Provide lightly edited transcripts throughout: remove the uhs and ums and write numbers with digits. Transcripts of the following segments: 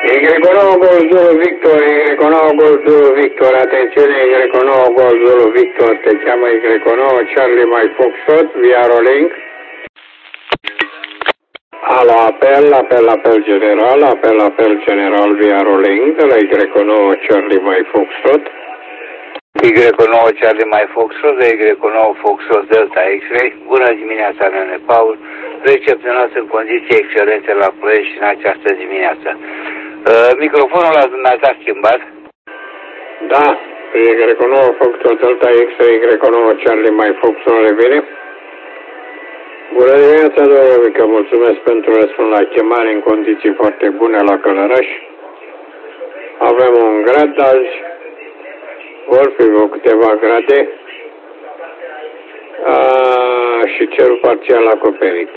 Y9 Gol Zulu Victor, Y9 Gol Zulu Victor, attenzione Y9 Gol Zulu Victor, te chiama Y9 Charlie Mike Foxtrot, via Rolling. Alo, apel general via Rolling, de la Y9 Charlie Mike Foxtrot. Y9 Charlie Mike Foxtrot, de Y9 Foxtrot Delta X-Ray. Bună dimineața, nene Paul. Recepționați în condiții excelente la Ploiești în această dimineață. Microfonul la dumneavoastră schimbat? Da, Y9 Foxtrot Delta X-Ray, Y9 Charlie Mike Foxtrot revine. Bună dimineața, domnule Mică, mulțumesc pentru răspuns la chemare în condiții foarte bune la Călăraș. Avem un grad azi, vor fi vreo câteva grade și cerul parțial acoperit.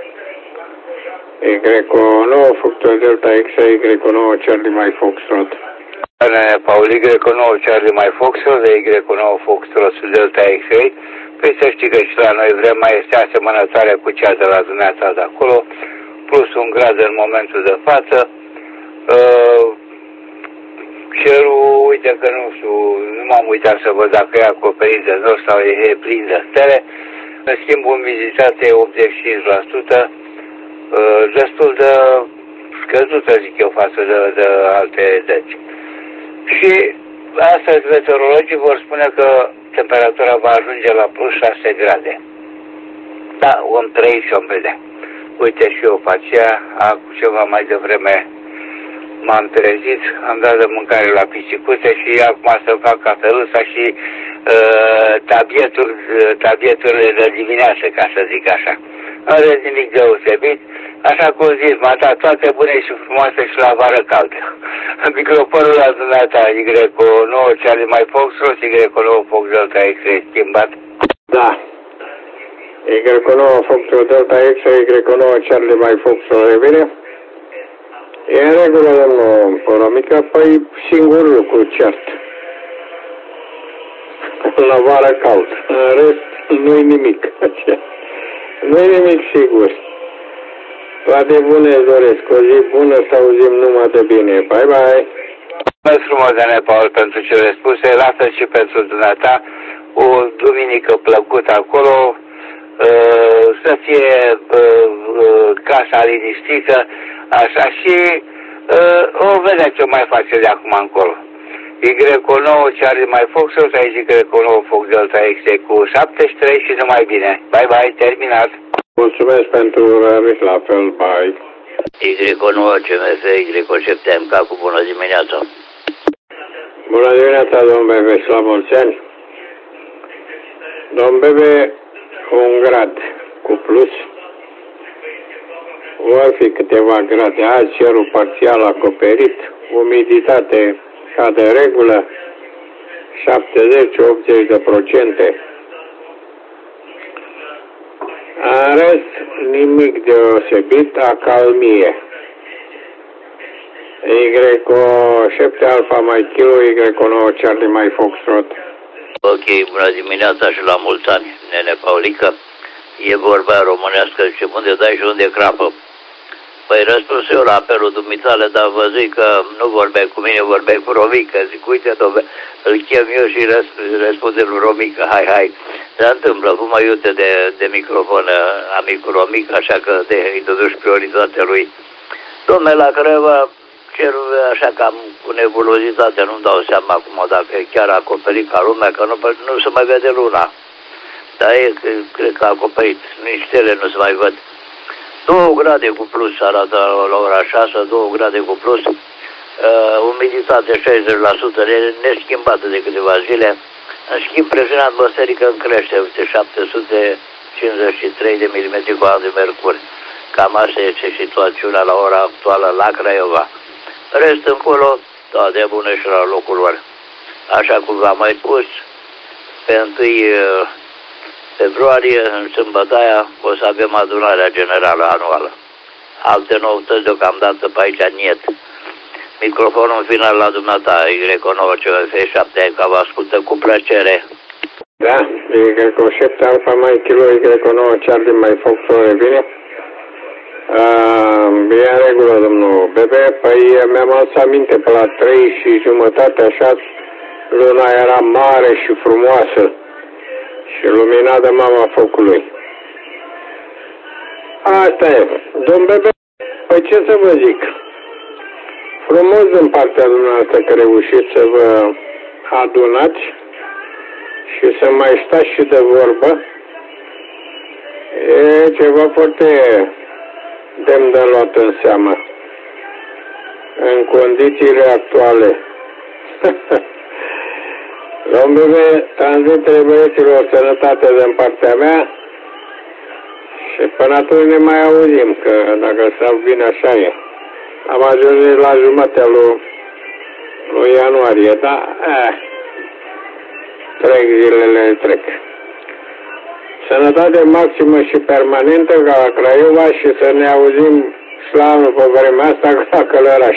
Y9 Foxtrot Delta X-Ray, Y9 Charlie Mike Foxtrot. Paul, Y9 Charlie Mike Foxtrot, de Y9 Foxtrot Delta X-Ray. Păi să știi că și la noi vremea este asemănătoare cu cea de la dumneavoastră de acolo, plus un grad în momentul de față. Cerul, uite că nu știu, nu m-am uitat să văd dacă e acoperit de nor sau e plin de stele. În schimb, umiditatea e 85%, destul de scăzută, zic eu, față de alte dăți. Și astăzi meteorologii vor spune că temperatura va ajunge la plus 6 grade. Da, vom trăi și vom vedea. Uite și eu pe aceea, cu ceva mai devreme m-am trezit, am dat de mâncare la pisicute și acum să fac cafeluța și tabieturile de dimineață, ca să zic așa. Nu are nimic deosebit. Așa cum zic, m-a dat toate bune și frumoase și la vară caldă. Microfonul la dumneata, Y9 Charlie Mike Foxtrot, Y9 Fox Delta X-Ray schimbat. Da. Y9 Foxtrot Delta X-Ray, Y9 Charlie Mike Foxtrot revine. E în regulă, domnul Poromica, păi singur lucru cert. La vară cald. În rest, nu-i nimic. Nu-i nimic sigur. Toate bune îți doresc. O zi bună, să auzim numai de bine. Bye, bye! Mulțumesc frumos, Dane Paul, pentru cele spuse. Lasă și pentru dumneata o duminică plăcută acolo. Să fie casa liniștită, așa, și o vedea ce mai face de acum încolo. Y9 Charlie Mike Foxtrot, aici Y9 Fox Delta X cu 73 și numai bine. Bye, bye, terminat. Mulțumesc pentru mic la fel, bye. Y9 CMF, Y7MK cu bună dimineața. Bună dimineața, domn Bebe, și la mulți ani. Domn Bebe, un grad cu plus. Vor fi câteva grade azi, cerul parțial acoperit, umiditate ca de regulă, 70-80%. În rest, nimic deosebit, acalmie. Y7 Alpha Mike Kilo, Y9 Charlie Mike Foxtrot. Ok, bună dimineața și la mulți ani, nene Paulică. E vorba românească, zice, unde dai și unde crapă. Păi răspuns eu la apelul dumitale, dar vă zic că nu vorbeai cu mine, vorbeai cu Romica. Zic, uite, dom'le, îl chem eu și răspunde lui Romica, hai. Se întâmplă, vă mai iute de microfon amicul Romica, așa că îi dăduși prioritatea lui. Dom'le, la Craiova, cerul așa cam cu nebulozitate, nu-mi dau seama acum dacă e chiar acoperit ca lumea, că nu se mai vede luna. Dar cred că a acoperit, nici stele nu se mai văd. 2 grade cu plus arată la ora 6, 2 grade cu plus, umiditate 60%, neschimbată de câteva zile. În schimb, presiunea atmosferică în crește, uite, 753 de milimetri cu de mercur. Cam asta este situația la ora actuală la Craiova. Rest încolo, toate bune și la locul lor. Așa cum v-am mai spus, pe 1 februarie, în sâmbătaia, o să avem adunarea generală anuală. Alte noutăți deocamdată pe aici niet. Microfonul final la dumneata, Y9 CF7, că vă ascultă cu plăcere. Da, Y7 Alpha Mike Kilo, Y9 Charlie Mike Foxtrot revine. E în regulă, domnul Bebe. Păi mi-am adus aminte, pe la 3:30, așa, luna era mare și frumoasă și lumina de mama focului. Asta e. Domn Bebe, păi ce să vă zic? Frumos din partea dumneavoastră că reușiți să vă adunați și să mai stați și de vorbă. E ceva foarte demn de luat în seamă în condițiile actuale. Domnule, tranzitele băieților, sănătate din partea mea și până atunci ne mai auzim, că dacă stau bine așa e. Am ajuns la jumatea lui ianuarie, dar trec zilele, trec. Sănătate maximă și permanentă ca la Craiova și să ne auzim și la anul pe vremea asta ca la Călăraș.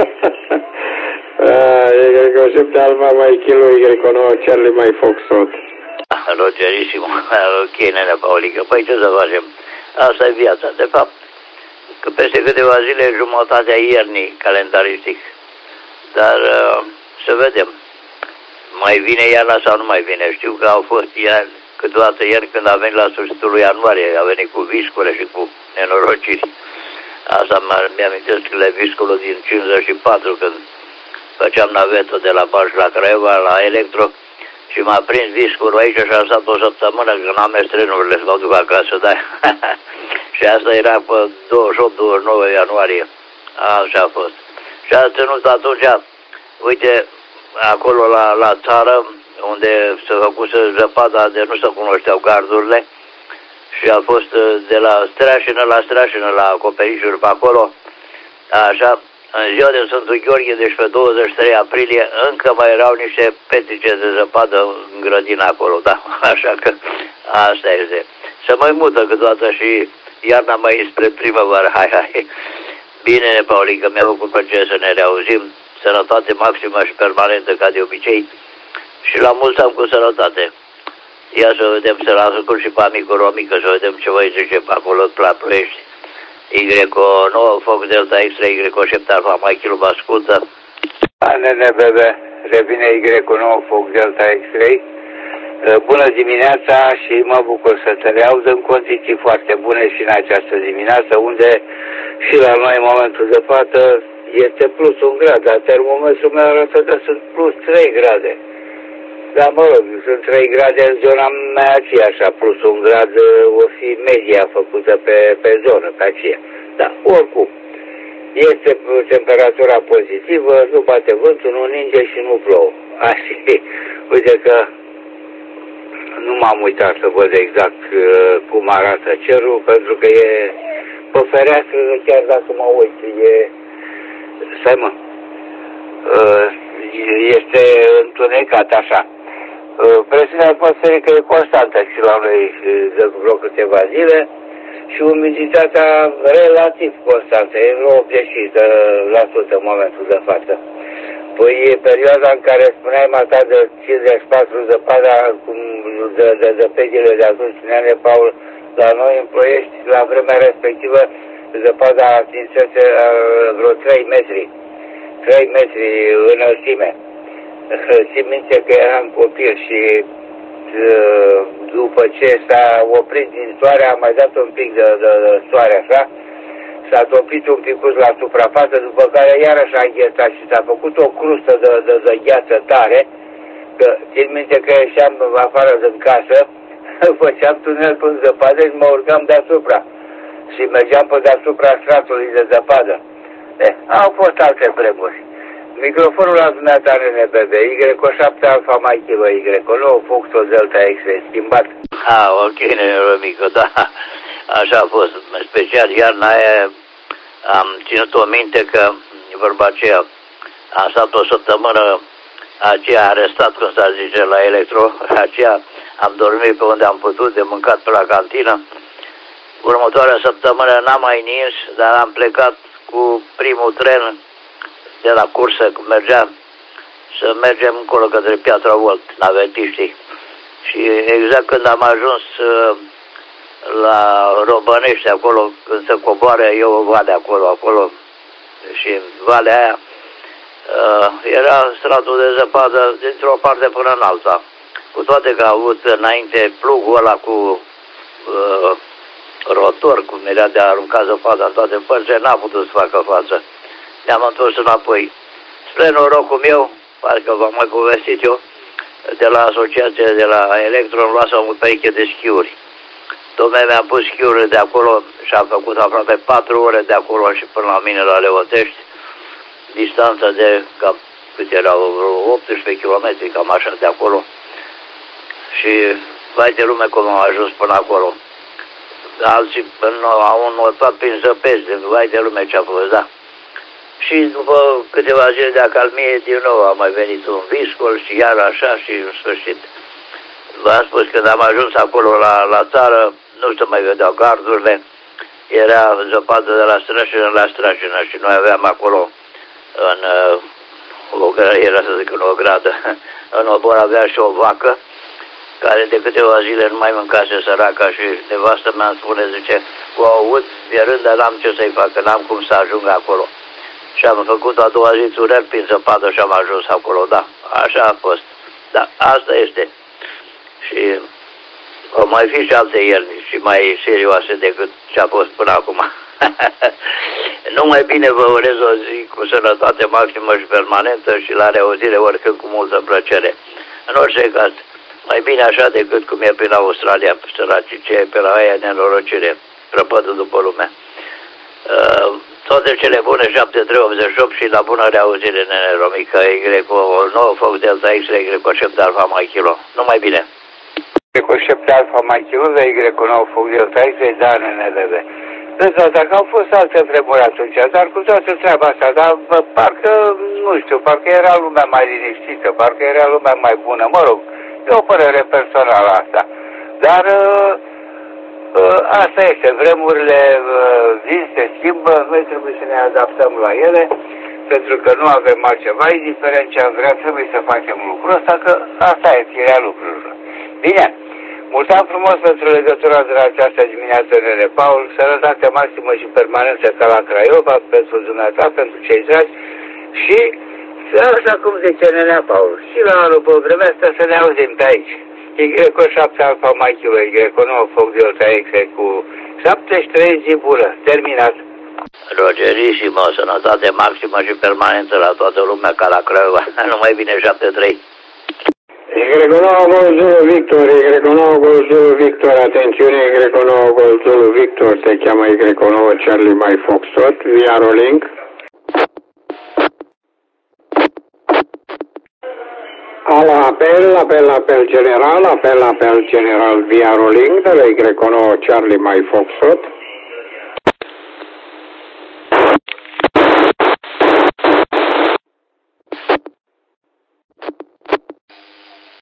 Y, Alfa mai Kilo, Y9, Charlie mai Foxtrot. Rogerissimo, ok, nene Paulică, păi ce să facem? Asta e viața, de fapt. Că peste câteva zile jumătatea iernii calendaristic. Dar să vedem. Mai vine iarna sau nu mai vine? Știu că au fost ieri, câteodată ieri când a venit la sfârșitul lui ianuarie, a venit cu viscule și cu nenorociri. Asta mi-amintesc de visculul din 54 când făceam navetă de la Paș la Craiova, la Electro și m-a prins viscul aici și am stat o săptămână că n-am mers trenurile să mă duc acasă, da. Și asta era pe 28-29 ianuarie. Așa a fost. Și a ținut atunci, uite, acolo la țară, unde se făcuse zăpada de nu se cunoșteau gardurile, și a fost de la streașină la acoperișuri pe acolo, așa, în ziua de Sfântul Gheorghe, deci pe 23 aprilie, încă mai erau niște petrice de zăpadă în grădina acolo, da, așa că asta este. Se mai mută câteodată și iarna mai spre primăvară, hai. Bine, Paulică, mi-a făcut plăcere să ne reauzim, sănătate maximă și permanentă ca de obicei și la mulți ani cu sănătate. Ia să vedem, să-l ascult și pe amicul Romică, să vedem ce voi zice pe acolo, la Ploiești. Y9, Fox Delta X-Ray, Y7 Alfa Mike Kilo, vă ascultă. Nene Bebe, revine Y9, Fox Delta X-Ray. Bună dimineața și mă bucur să te reauz în condiții foarte bune și în această dimineață, unde și la noi în momentul de față este plus 1 grad, dar termometrul meu arată că sunt plus 3 grade. Dar mă rog, sunt 3 grade în zona mea aceea, așa, plus 1 grad o fi media făcută pe zonă, pe aceea. Da, oricum, este temperatura pozitivă, nu bate vântul, nu ninge și nu plouă. Așa, uite că nu m-am uitat să văd exact cum arată cerul, pentru că e pe fereastră, chiar dacă mă uit, stai mă, este întunecat așa. Presiunea atmosferică e constantă și la noi de vreo câteva zile și umiditatea relativ constantă, e vreo 80% în momentul de față. Păi e perioada în care spuneai mata de 54 zăpada de pediile de atunci, Nene Paul, la noi în Ploiești, la vremea respectivă, zăpada atinsese vreo 3 metri. 3 metri înălțime. Țin minte că eram copil și după ce s-a oprit din soare, a mai dat un pic de soare așa, s-a topit un picuț la suprafață, după care iarăși a înghețat și s-a făcut o crustă de gheață tare, că țin minte că ieșeam afară din casă, făceam tunel până zăpadă și mă urcam deasupra și mergeam pe deasupra stratului de zăpadă. Au fost alte vremuri. Microfonul la dumneata NNBB, Y7 Alfa Mike Kilo, Y9, Foxtrot Delta X-Ray, schimbat. Ok, Romică, da, așa a fost. Special iarna aia am ținut-o minte că vorba aceea, am stat o săptămână aceea arestat, cum s-ar zice, la Electro, aceea am dormit pe unde am putut, de mâncat pe la cantină. Următoarea săptămână n-am mai nins, dar am plecat cu primul tren de la cursă, cum mergeam, să mergem încolo către Piatra Volt, navetiștii. Și exact când am ajuns la Robănești, acolo, când se coboare, e o vale acolo, și în valea aia era stratul de zăpadă dintr-o parte până în alta. Cu toate că a avut înainte plugul ăla cu rotor, cum era de a arunca zăpada în toate părțile, n-a putut să facă față. Ne-am întors înapoi. Spre norocul meu, parcă v-am mai povestit eu, de la asociație, de la Electron, luasem o pereche de schiuri. Dom'le, mi-a pus schiurile de acolo și am făcut aproape 4 ore de acolo și până la mine la Leotești, distanța de, cam, cât erau, 18 km, cam așa de acolo. Și, vai de lume cum am ajuns până acolo. Alții au notat prin zăpezi, vai de lume ce-a fost, da. Și după câteva zile de acalmie, din nou a mai venit un viscol și iar așa și în sfârșit. V-am spus, când am ajuns acolo la țară, nu se mai vedeau gardurile, era zăpadă de la strășină la strășină și noi aveam acolo, era să zic în o gradă, în obor avea și o vacă, care de câteva zile nu mai mâncase săraca și nevastă mea îmi spune, zice, cu aud, fierând, dar n-am ce să-i fac, că n-am cum să ajung acolo. Și am făcut a doua zi țurel prin zăpadă și am ajuns acolo, da, așa a fost. Da, asta este. Și o mai fi și alte ierni și mai serioase decât ce a fost până acum. Numai bine vă urez o zi cu sănătate maximă și permanentă și la reauzire oricând cu multă plăcere. În orice caz, mai bine așa decât cum e prin Australia, săracii, ce e pe la aia nenorocire, prăpădul după lume. Toate cele bune, 7388 și la bună reauzire, nene Romica, Y cu o nouă foc Delta X, Y cu 7 Alfa Mai Kilo. Numai bine! Y cu 7 Alfa Mai Kilo, Y cu 9 foc Delta X, da, nene Lele. Deci, dacă au fost alte vremuri atunci, dar cu toată treaba asta, dar parcă, nu știu, parcă era lumea mai liniștită, parcă era lumea mai bună, mă rog, e o părere personală asta. Dar asta este, vremurile vin, se schimbă, noi trebuie să ne adaptăm la ele, pentru că nu avem altceva, indiferent ce am vrea, trebuie să facem lucrul ăsta, că asta e firea lucrurilor. Bine, mulțumim frumos pentru legătura de la această dimineață, nene Paul, sănătate maximă și permanență ca la Craiova, pentru dumneata, pentru cei dragi și, așa cum zice nenea Paul, și la după vremea asta să ne auzim pe aici. Y cu 7 Alfa Mai Kilo, Y cu 9 foc Delta X cu 73 zi bună. Terminat. Rogerisimo, sănătate maximă și permanentă la toată lumea ca la Craiova. Numai bine 73. Y cu 9 Gol Zulu Victor, Y cu 9 Gol Zulu Victor, atențiune, Y cu 9 Gol Zulu Victor, se cheamă Y cu 9 Charlie Mai Foxtrot, via Rolling. Apel general via Rolling de la Y9 Charlie Mai Foxtrot.